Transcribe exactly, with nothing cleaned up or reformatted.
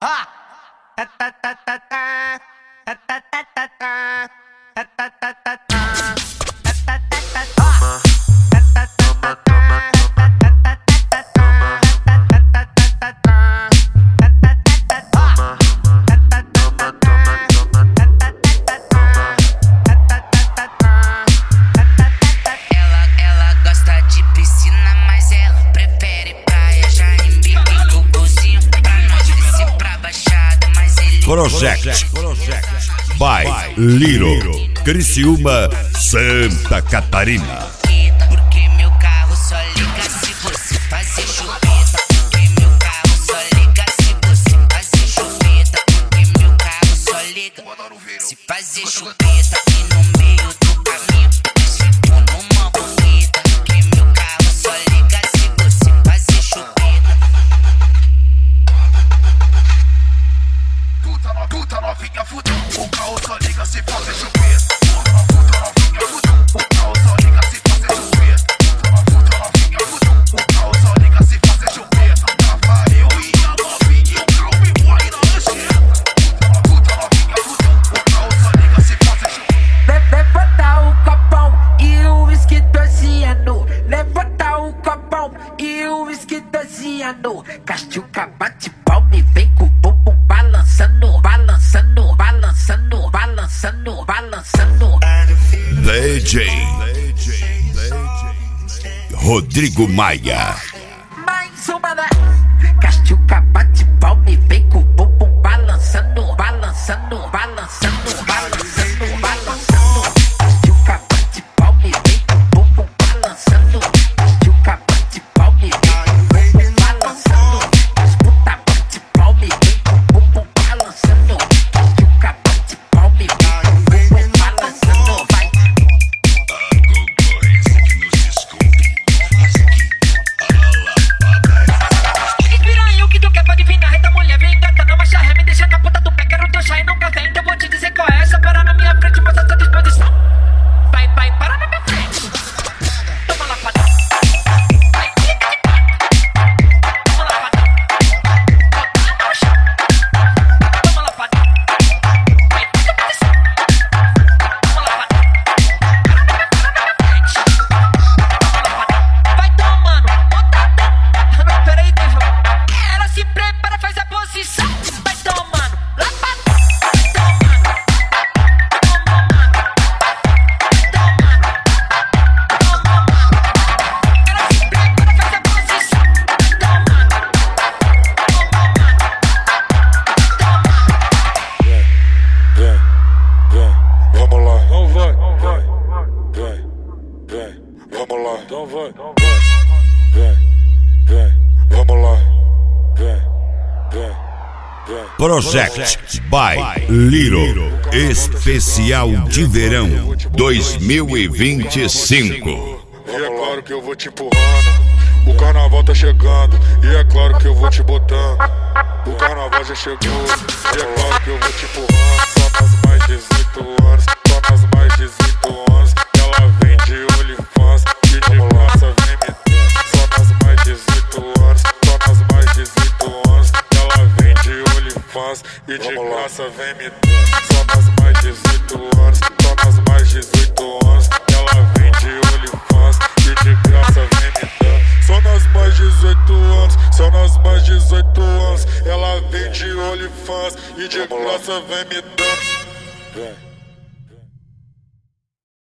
Project by Little, Criciúma, Santa Catarina. Porque meu carro só liga se você fazer chupeta. Porque meu carro só liga se você fazer chupeta. Porque meu carro só liga se fazer chupeta. E no meio do caminho se for numa bonita. Porque meu carro só liga se você fazer chupeta. Puta, no, puta novinha fudeu, o carro só liga se fazer chupeta. Puta novinha fudeu, o carro só liga se fazer chupeta. Puta novinha fudeu, o carro só liga se fazer chupeta. Tava eu e a novinha e o carro me põe na lancheira. Puta novinha fudeu, o carro só liga se fazer chupeta. Levanta o copão e o whisky doziano. Levanta o copão e o whisky doziano. Castiuca bate palma e vem com o bumbum balançando, balançando, balançando, balançando, balançando. D J Rodrigo Maia. Mais uma da Castiuca bate palma e vem com o bumbum balançando, balançando, balançando, balançando, balançando. Castiuca bate palma e vem com o bumbum balançando. Castiuca bate palma e vem com o bumbum balançando. As puta bate palma e vem com o bumbum balançando. Castiuca bate palma e vem com o bumbum balançando. Vai. Piranha, o que tu quer pode vir na reta, mulher, vem gata, não marcha ré, me deixa na ponta do pé, quero teu chá e nunca vem, então vou te dizer qual é essa, para na minha frente, mostra tua disposição. Vai, vai, para na minha frente. Toma lá, padrão. Vai, clica de pá. Toma lá, padrão. Bota no chão. Toma lá, padrão. Vai, fica posição. Toma lá, padrão. Para na minha, para na minha frente. Toma lá, padrão. Vai tomando, bota até. Peraí, deixa eu. Ela se prepara, faz a posição. Vai tomando, lá pra dentro. Vai tomando. Toma, mano. Tomando. Toma, mano. Ela se prepara, faz a posição. Vai tomando. Toma, mano. Tomando. Vem, vem, vamos lá. Então vai, vai, vem, vem, vamos lá. Então vai, vem, vem, vamos lá. Vem, vem, vem. Project by Little, especial de verão dois mil e vinte e cinco. E é claro que eu vou te empurrando. O carnaval tá chegando. E é claro que eu vou te botando. O carnaval já chegou. E é claro que eu vou te empurrando. Só nas mais dezoito anos. Só nas mais dezoito anos. Ela vem de OnlyFans. E de graça vem me dar. Só nas mais dezoito anos. Só nas mais dezoito anos. Ela vem de OnlyFans. E de graça vem me dar. Só nas mais dezoito anos. Só nas mais dezoito anos. Ela vem de OnlyFans. E de graça vem me dar. Só nas mais dezoito anos. Só nas mais dezoito anos. Ela vem de OnlyFans. E de graça vem me dar. Vem.